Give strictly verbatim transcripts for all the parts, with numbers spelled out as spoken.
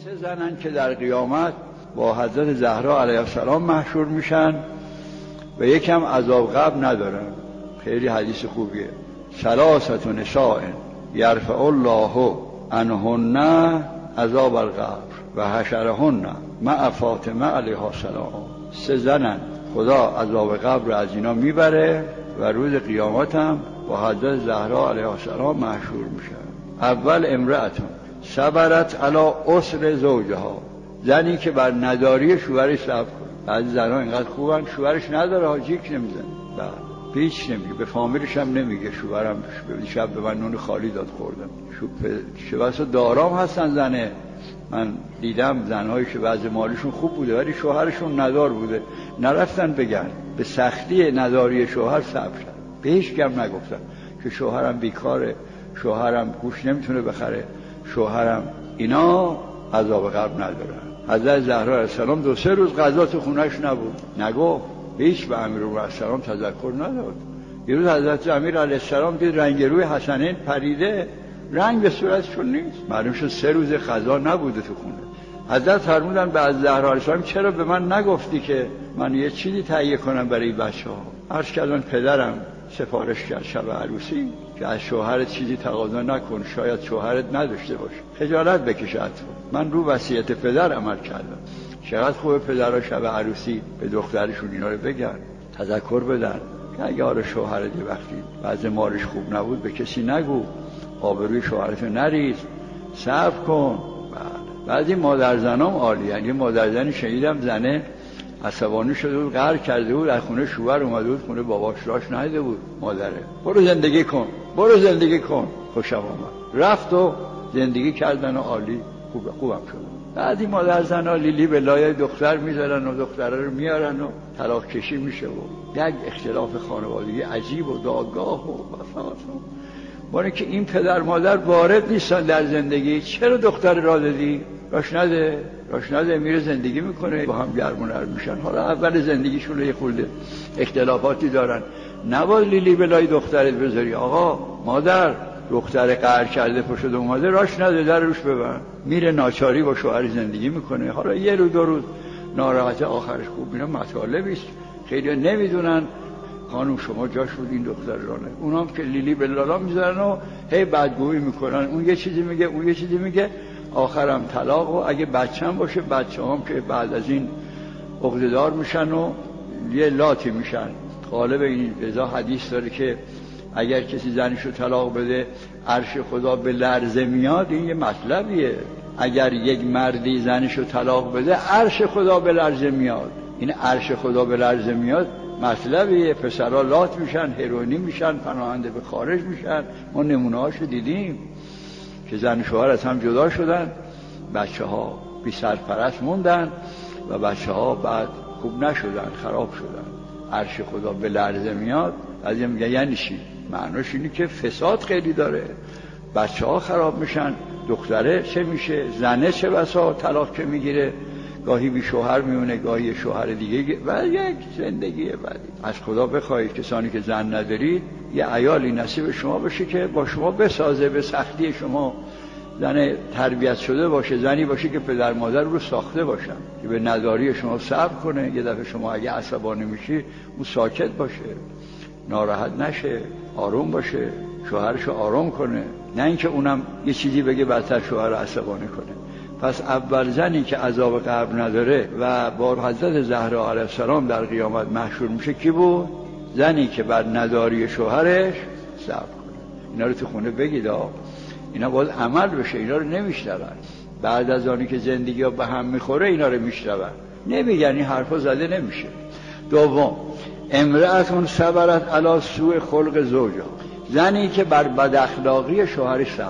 سه زنن که در قیامت با حضرت زهرا علیه السلام محشور میشن و یکم عذاب قبر ندارن. خیلی حدیث خوبیه. ثلاثه نساء یرفع الله عنهن عذاب القبر و حشرهن مع فاطمه علیها السلام. سه زنن خدا عذاب قبر رو از اینا میبره و روز قیامت هم با حضرت زهرا علیها السلام محشور میشن. اول امرأتون صبرت علی عسر زوجها، زنی که بر نداری شوهرش صبر کنه. بعضی زنها اینقدر خوبن شوهرش نداره ها، جیک نمیزنه، به هیچ نمیگه، به فامیلش هم نمیگه شوهرم شب به من نون خالی داد خوردم. شو دارام هستن زنه، من دیدم زنهایی که وضع مالیشون خوب بوده ولی شوهرشون ندار بوده، نرفتن بگن، به سختی نداری شوهر صبر شد، به هیچ کم نگفتن که شوهرم بیکاره، شوهرم گوش نمیتونه بخره، شوهرم اینا عذاب قبر ندارن. حضرت زهرا علیه السلام دو سه روز غذا تو خونهش نبود، نگفت، هیچ به امیرالمومنین علیه السلام تذکر نداد. یه روز حضرت امیر علیه السلام دید رنگ روی حسنین پریده، رنگ به صورتشون نیست، معلوم شد سه روز غذا نبوده تو خونه. حضرت فرمودن به از زهرا علیه السلام چرا به من نگفتی که من یه چیزی تهیه کنم برای بچه‌ها؟ عرض کردن پدرم سفارش کرد شب عروسی که از شوهرت چیزی تقاضا نکن، شاید شوهرت نداشته باشه، خجالت بکشه تو. من رو وصیت پدر عمل کردم. چقدر خوبه پدرها شب عروسی به دخترشون اینا رو بگن، تذکر بدن که اگه آره شوهرت یه وقتی بعض مالش خوب نبود به کسی نگو، آبروی شوهرتو نریز، صبر کن. بعضی مادر زنام عالی، یعنی مادر زنی شنیدم زنه عصبانی شده بود، قهر کرده بود، از خونه شوهر اومده بود خونه باباش، راش ندیده بود مادره، برو زندگی کن، برو زندگی کن. خوشم آمد، رفت و زندگی کردن و عالی، خوب خوبم شد. بعدی مادر زنها لیلی به لایه دختر میذارن و دختره رو میارن و طلاق کشی میشه و یک اختلاف خانوادگی عجیب و دادگاه و وفات. برای که این پدر مادر وارد نیستن در زندگی، چرا دختر را دادی؟ راش نده، راش نده، میره زندگی میکنه، با هم گرم و نرم میشن. حالا اول زندگیشون یه خورده اختلافاتی دارن، نباید لیلی بلای دخترت بذاری. آقا مادر دختر قهر کرده پشت اومده، راش نده، در روش ببند، میره ناچاری با شوهر زندگی میکنه. حالا یه روز دو روز ناراحت، آخرش خوب. اینا مطالبی است خیلی نمیدونن. خانم شما جاش بود این دختر رانه، اونام که لیلی به لالا میذارن و هی بدگویی میکنن، اون یه چیزی میگه اون یه چیزی میگه، آخرم طلاق. و اگه بچه هم باشه، بچه هم که بعد از این عقده‌دار میشن و یه لاتی میشن. غالب این رضا حدیث داره که اگر کسی زنشو طلاق بده عرش خدا به لرزه میاد. این یه مطلبیه، اگر یک مردی زنشو طلاق بده عرش خدا به لرزه میاد. این عرش خدا به لرزه میاد مطلبیه، پسرها لات میشن، هیروئینی میشن، پناهنده به خارج میشن. ما نمونه هاشو دیدیم که زن شوهر از هم جدا شدن، بچه ها بی سرپرست موندن و بچه ها بعد خوب نشدن، خراب شدن. عرش خدا به لرزه میاد. از این میگه یعنی چی؟ معناش اینه که فساد خیلی داره، بچه ها خراب میشن، دختره چه میشه، زنه چه بسا طلاق که میگیره، گاهی بی شوهر میونه، گاهی شوهر دیگه و یک زندگی بعدی. از خدا بخواهید کسانی که زن ندارید یه عیالی نصیب شما بشه که با شما بسازه، به سختی شما زن تربیت شده باشه، زنی باشه که پدر مادر رو ساخته باشن، که به نداری شما صبر کنه. یه دفعه شما اگه عصبانی میشی اون ساکت باشه، ناراحت نشه، آروم باشه، شوهرشو آروم کنه، نه اینکه اونم یه چیزی بگه بعدتر شوهر رو عصبانی کنه. پس اول زنی که عذاب قبر نداره و با حضرت زهرا علیه السلام در قیامت محشور میشه کی بود؟ زنی که بر نداری شوهرش صبر کنه. اینا رو تو خونه بگید، اینا باید عمل بشه، اینا رو نمیشنون. بعد از آنی که زندگی ها به هم میخوره اینا رو میشنون، نمیگن، این حرفا زده نمیشه. دوم، امرأتون صبرت علی سوء خلق زوجها، زنی که بر بد اخلاقی شوهرش صبر.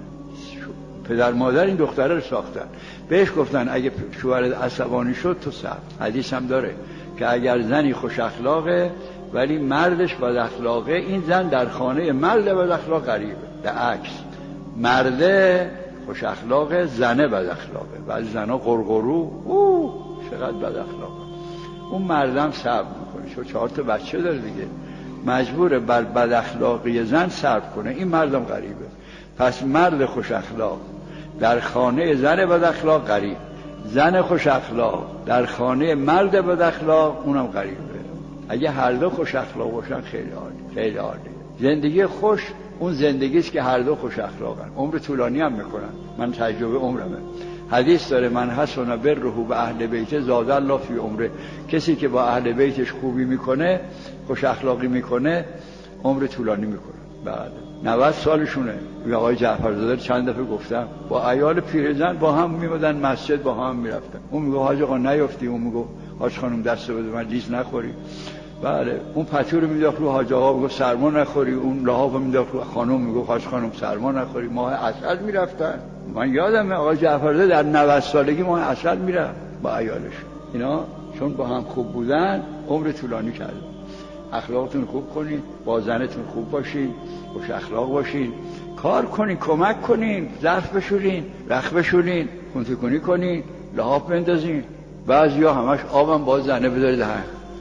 پدر مادر این دختره رو ساختن، بهش گفتن اگه شوهرت عصبانی شد تو صبر. حدیث هم داره که اگر زنی خوش اخلاقه ولی مردش بد اخلاقه، این زن در خانه مرد بد اخلاق غریبه. به عکس، مرده خوش اخلاقه، زنه بد اخلاقه. بعضی زنها قرقرو، اوه چقدر بد اخلاقه. اون مردم صبر میکنه، چون چهار تا بچه داره دیگه، مجبوره بر بد اخلاقی زن صبر کنه. این مردم غریبه. پس مرد خوش اخلاق، در خانه زن بد اخلاق غریب، زن خوش اخلاق در خانه مرد بد اخلاق اونم غریبه. اگه هر دو خوش اخلاق باشن خیلی عالی، خیلی عالی. زندگی خوش اون زندگی است که هر دو خوش اخلاقن، عمر طولانی هم میکنن. من تجربه عمرمه. حدیث داره من حسن بره به اهل بیت زاد الله فی عمره. کسی که با اهل بیتش خوبی میکنه، خوش اخلاقی میکنه، عمر طولانی میکنه. بعد نود سالشونه. آقای جعفرزاده چند دفعه گفتم با عیال پیرزن با هم میمدن مسجد، با هم میرفتن. اون میگه حاج آقا نیافتی، اون میگه حاج خانم دست بده من لیز نخوری. بله اون پتو رو میداخت رو حاج آقا، میگه سرما نخوری. اون لحاف رو میداخت رو خانم، میگه حاج خانم سرما نخوری. ماه عسل میرفتن. من یادمه آقای جعفرزاده در نود سالگی ماه عسل میرفت با عیالش. اینا چون با هم خوب بودن عمر طولانی کردن. اخلاقتون خوب کنین، با زنتون خوب باشین، خوش اخلاق باشین، کار کنین، کمک کنین، ظرف بشورین، رخ بشورین، کنتکنی کنین، لحاف بندازین. بعضیا همش آبم باز زنه بذاره دهن.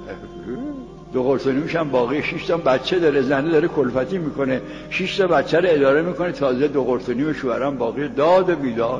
دو قرصونی میشن باقی شش تا بچه داره، زنه داره کلفتی میکنه، شش تا بچه رو اداره میکنه، تازه دو قرصونی به شوهرم باقی داد و بیداد.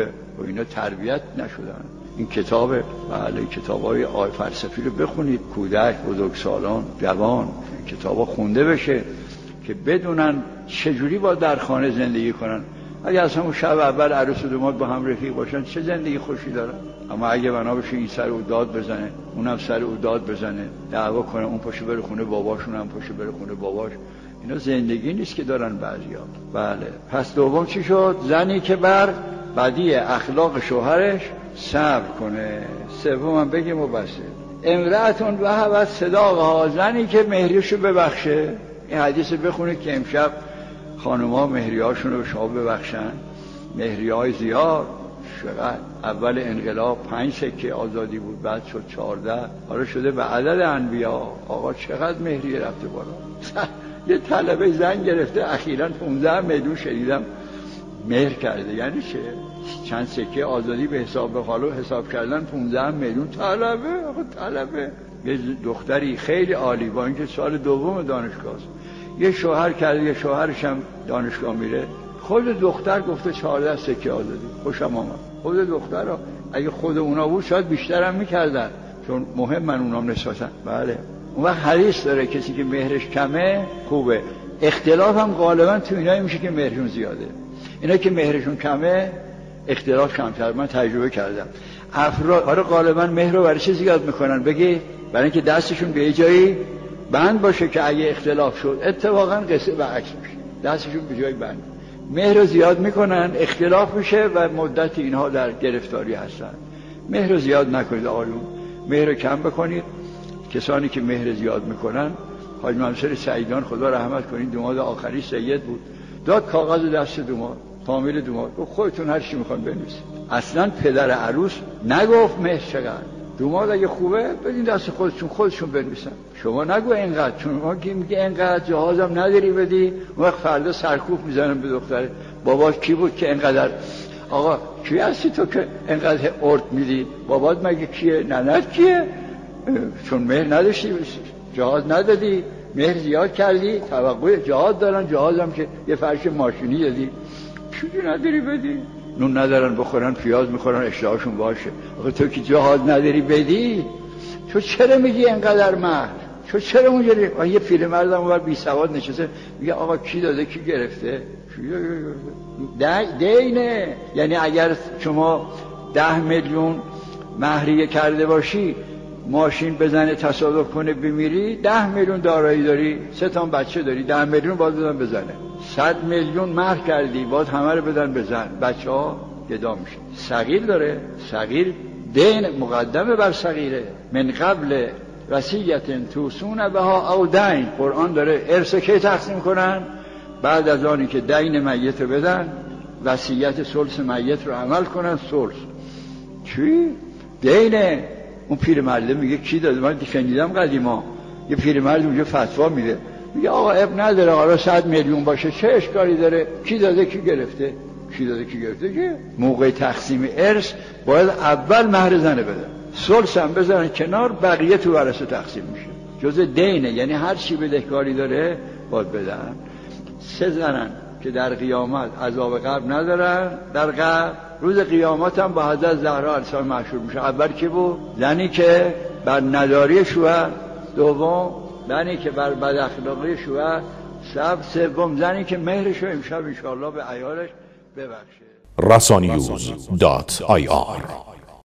و اینا تربیت نشدن. این کتاب بله کتابای آی فلسفی رو بخونید، کودک، بزرگسالان، جوان، کتابا خونده بشه که بدونن چجوری با در خانه زندگی کنن. اگه از همون شب اول عروس و داماد با هم رفیق باشن چه زندگی خوشی دارن. اما اگه بنا بشه این سر او داد بزنه، اونم سر او داد بزنه، دعوا کنه، اون پاشه بره خونه باباشون، هم پاشه بره خونه باباش، اینا زندگی نیست که دارن بعضیا. بله پس دوم چی شد؟ زنی که بر بدی اخلاق شوهرش صبر کنه. سومم بگیم و بسه. امرأتون وهبت صداقها، زنی که مهریشو ببخشه. این حدیث بخونید که امشب خانوما مهریاشون رو به شما ببخشن. مهریای زیاد شقد. اول انقلاب پنج سکه آزادی بود، بعد شد چهارده، حالا شده به عدد انبیا. آقا چقدر مهریه رفته بالا. یه طلبه زن گرفته اخیراً پانزده میلیون شدیدم مهر کرده. یعنی چه؟ چند سکه آزادی به حساب حالا حساب کردن پانزده میلیون طلبه. آقا طلبه یه دختری خیلی عالی با اینکه سال دوم دانشگاه است، یه شوهر کرده، یه شوهرش هم دانشگاه میره، خود دختر گفته چهارده سکه آزادی. خوشم آمد. خود دختر ها اگه خود اونا بود شاید بیشتر هم میکردن، چون مهم من اونام نسبتن. بله اون وقت حدیث داره کسی که مهرش کمه خوبه. اختلاف هم غالبا تو اینایی میشه که مهرشون زیاده. اینا که مهرشون کمه اختلاف کمتر. من تجربه کردم. افراد آره غالبا مهر رو برای چه زیاد میکنن؟ بگی برای اینکه دستشون به جایی بند باشه که اگه اختلاف شد اتفاقا قصه برعکس میشه، دستشون به جایی بند. مهر رو زیاد میکنن، اختلاف میشه و مدت اینها در گرفتاری هستن. مهر رو زیاد نکنید آقایون، مهر رو کم بکنید. کسانی که مهر زیاد میکنن، حاج منصور سعیدان خدا رحمت کنید، داماد آخری سید بود، داد کاغذ دست داماد، فامیل داماد، خودتون هر چی میخوان بنویسید. اصلا پدر عروس نگفت مهر چقدر. داماد اگه خوبه بدین دست خودشون، خودشون بنویسن. شما نگو اینقدر، چون ما که میگه اینقدر جهازم نداری بدی، اون وقت فردا سرکوف میزنم به دختره. بابات کی بود که اینقدر؟ آقا کی هستی تو که اینقدر ارد میدی؟ بابات مگه کیه؟ ننت کیه؟ چون مهر نداشتی جهاز ندادی، مهر زیاد کردی، توقع جهاز دارن، جهازم که یه فرش ماشینی دادی، چیزی نداری بدی. نون ندارن بخورن، پیاز میخورن اشتهاشون باشه. آقا تو که جهاز نداری بدی، تو چرا میگی اینقدر مهر؟ تو چرا اونجوری؟ یه پیرمردم اونور بی سواد نشسته میگه آقا کی داده کی گرفته؟ دینه. یعنی اگر شما ده میلیون مهریه کرده باشی، ماشین بزنه تصادف کنه بمیری، ده میلیون دارایی داری، سه تا بچه داری، ده میلیون باید بدن بزنه. صد میلیون مهر کردی باید همه رو بدن بزن، بچه ها گدا میشه. صغیر داره، صغیر دین مقدمه بر صغیره. من قبل وصیت توصون بها او دین. قرآن داره ارث کی تقسیم کنن؟ بعد از آنی که دین میت رو بدن، وصیت ثلث میت رو عمل کنن. ثلث چی؟ دینه. اون پیرمرد میگه کی داده؟ من شنیدم قدیما یه پیرمرد اونجا فتوا میده، میگه آقا اب نداره، حالا صد میلیون باشه چه اشکالی داره؟ کی داده کی گرفته؟ کی داده کی گرفته؟ که موقع تقسیم ارث باید اول مهر زنه بدن، ثلث هم بذارن کنار، بقیه تو ورثه تقسیم میشه. جزء دینه، یعنی هر چی بدهکاری داره باید بدن. سه زنن که در قیامت عذاب قبر ندارن، در قبر روز قیامت هم با حضرت زهرا علیه السلام محشور میشه. اول کی بود؟ زنی که بر نداری شوهر، دوم زنی که بر بد اخلاقی شوهر، سب سوم زنی که مهرش رو امشب انشاءالله به عیالش ببخشه. رسانیوز دات آی آر